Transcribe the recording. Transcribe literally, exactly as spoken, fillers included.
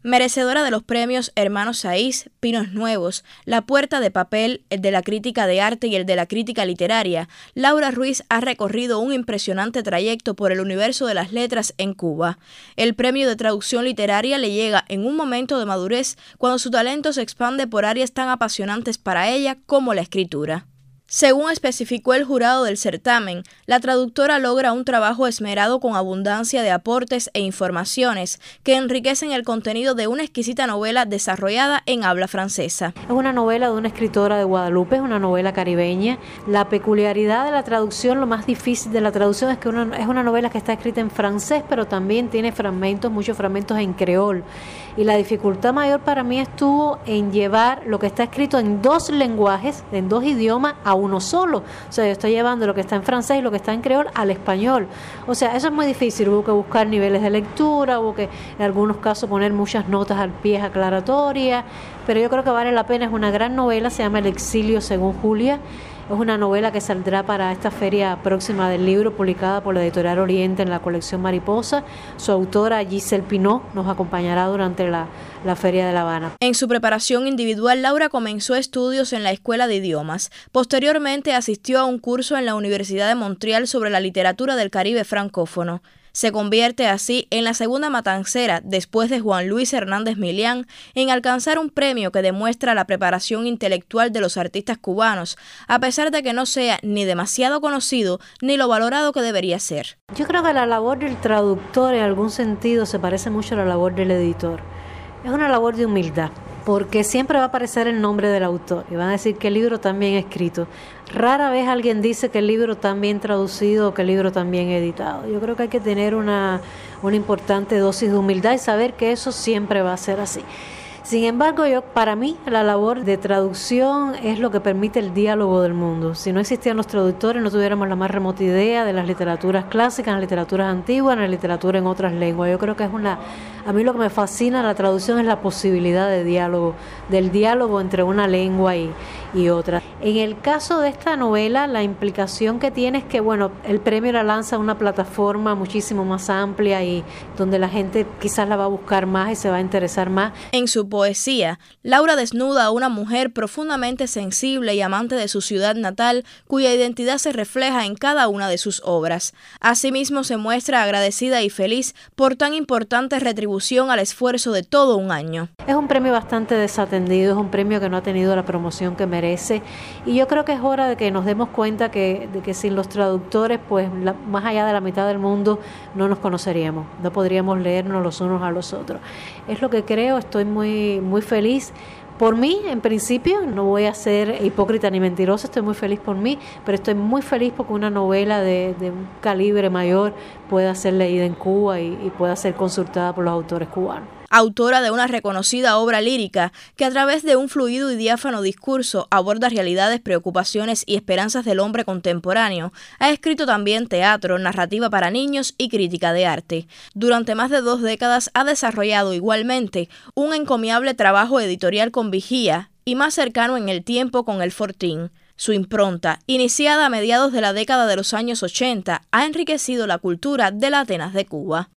Merecedora de los premios Hermanos Saiz, Pinos Nuevos, La Puerta de Papel, el de la crítica de arte y el de la crítica literaria, Laura Ruiz ha recorrido un impresionante trayecto por el universo de las letras en Cuba. El premio de traducción literaria le llega en un momento de madurez cuando su talento se expande por áreas tan apasionantes para ella como la escritura. Según especificó el jurado del certamen, la traductora logra un trabajo esmerado con abundancia de aportes e informaciones que enriquecen el contenido de una exquisita novela desarrollada en habla francesa. Es una novela de una escritora de Guadalupe, es una novela caribeña. La peculiaridad de la traducción, lo más difícil de la traducción es que una, es una novela que está escrita en francés, pero también tiene fragmentos, muchos fragmentos en creol. Y la dificultad mayor para mí estuvo en llevar lo que está escrito en dos lenguajes, en dos idiomas, a uno solo. O sea, yo estoy llevando lo que está en francés y lo que está en creol al español. O sea, eso es muy difícil. Hubo que buscar niveles de lectura, hubo que en algunos casos poner muchas notas al pie aclaratorias, pero yo creo que vale la pena. Es una gran novela, se llama El exilio según Julia. Es una novela que saldrá para esta feria próxima del libro, publicada por la Editorial Oriente en la colección Mariposa. Su autora, Giselle Pinot, nos acompañará durante la, la Feria de La Habana. En su preparación individual, Laura comenzó estudios en la Escuela de Idiomas. Posteriormente asistió a un curso en la Universidad de Montreal sobre la literatura del Caribe francófono. Se convierte así en la segunda matancera, después de Juan Luis Hernández Milián, en alcanzar un premio que demuestra la preparación intelectual de los artistas cubanos, a pesar de que no sea ni demasiado conocido ni lo valorado que debería ser. Yo creo que la labor del traductor en algún sentido se parece mucho a la labor del editor. Es una labor de humildad, porque siempre va a aparecer el nombre del autor y van a decir que el libro está bien escrito. Rara vez alguien dice que el libro está bien traducido o que el libro está bien editado. Yo creo que hay que tener una, una importante dosis de humildad y saber que eso siempre va a ser así. Sin embargo, yo, para mí, la labor de traducción es lo que permite el diálogo del mundo. Si no existían los traductores, no tuviéramos la más remota idea de las literaturas clásicas, las literaturas antiguas, la literatura en otras lenguas. Yo creo que es una... A mí lo que me fascina de la traducción es la posibilidad de diálogo, del diálogo entre una lengua y, y otra. En el caso de esta novela, la implicación que tiene es que, bueno, el premio la lanza a una plataforma muchísimo más amplia y donde la gente quizás la va a buscar más y se va a interesar más. En su poesía, Laura desnuda a una mujer profundamente sensible y amante de su ciudad natal, cuya identidad se refleja en cada una de sus obras. Asimismo, se muestra agradecida y feliz por tan importante retribución al esfuerzo de todo un año. Es un premio bastante desatendido, es un premio que no ha tenido la promoción que merece y yo creo que es hora de que nos demos cuenta que, de que sin los traductores, pues la, más allá de la mitad del mundo no nos conoceríamos, no podríamos leernos los unos a los otros. Es lo que creo, estoy muy, muy feliz. Por mí, en principio, no voy a ser hipócrita ni mentirosa, estoy muy feliz por mí, pero estoy muy feliz porque una novela de, de un calibre mayor pueda ser leída en Cuba y, y pueda ser consultada por los autores cubanos. Autora de una reconocida obra lírica que a través de un fluido y diáfano discurso aborda realidades, preocupaciones y esperanzas del hombre contemporáneo, ha escrito también teatro, narrativa para niños y crítica de arte. Durante más de dos décadas ha desarrollado igualmente un encomiable trabajo editorial con Vigía y más cercano en el tiempo con El Fortín. Su impronta, iniciada a mediados de la década de los años ochenta, ha enriquecido la cultura de la Atenas de Cuba.